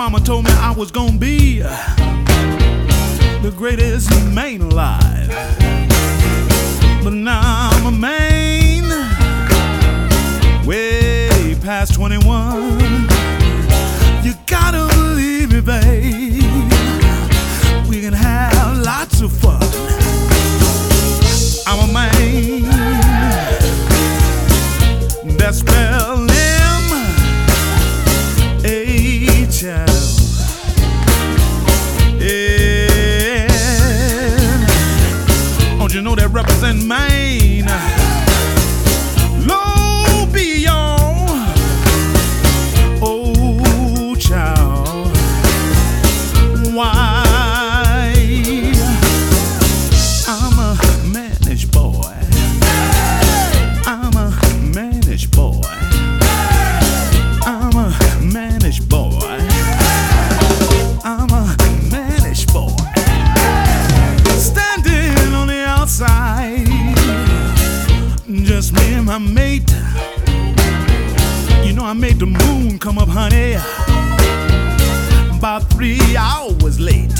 mama told me I was gonna be the greatest man alive. But now I'm a man, way past 21. You gotta believe me, babe, we can have lots of fun. I'm a man that spells M-A-H-L. Yeah. Don't you know that represent Maine? Low beyond, oh child. Why? I'm a managed boy. I'm a managed boy. I'm a managed boy. I'm a managed boy. Standing on the outside, just me and my mate. You know I made the moon come up, honey, about 3 hours late.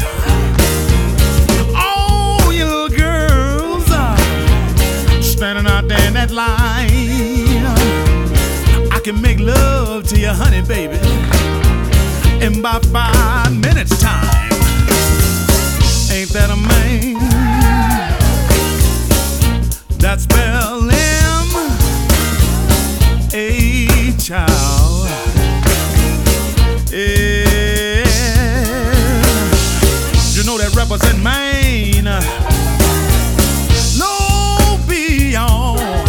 Oh, you little girls standing out there in that line, I can make love to you, honey, baby, in about 5 minutes time. Ain't that a man? That spell M-A-H-L. Yeah. You know that represent Maine. Low beyond,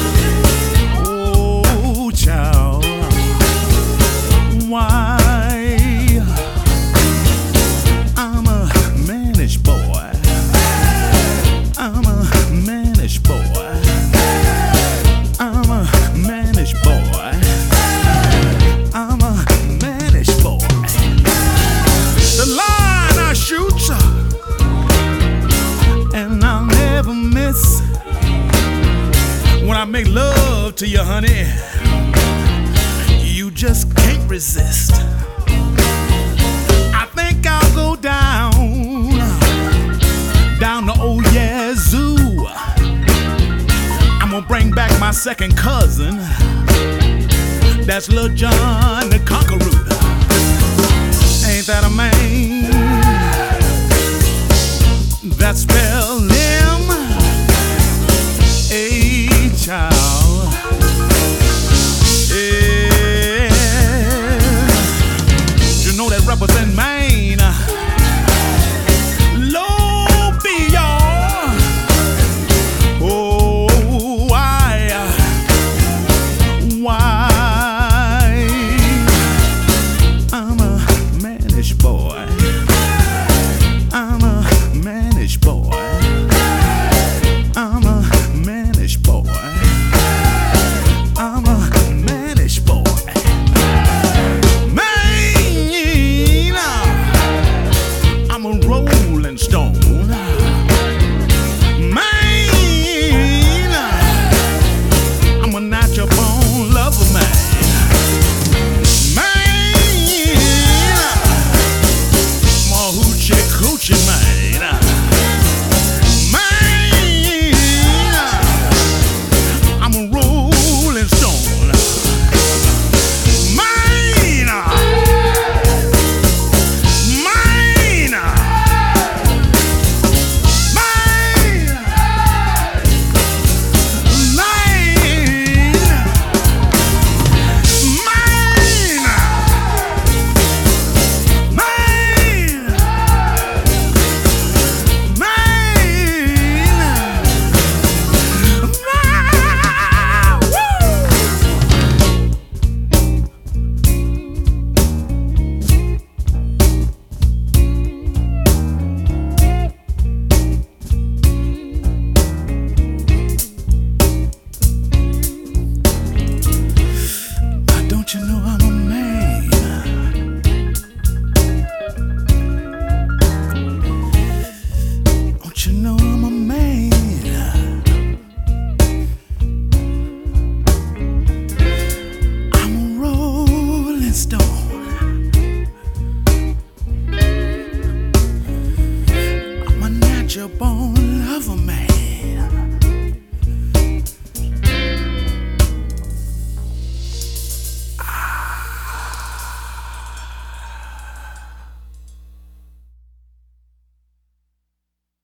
oh child. Why? I'm a managed boy. I'm a managed boy. I'm a managed boy. I'm a managed boy. The line I shoot, and I'll never miss. When I make love to you, honey, you just can't resist. I think I'll go down to oh yeah zoo. I'm gonna bring back my second cousin, that's Lil John the Conqueror. Ain't that a man? That spell M-A-H-L. Yeah. You know that represent Maine.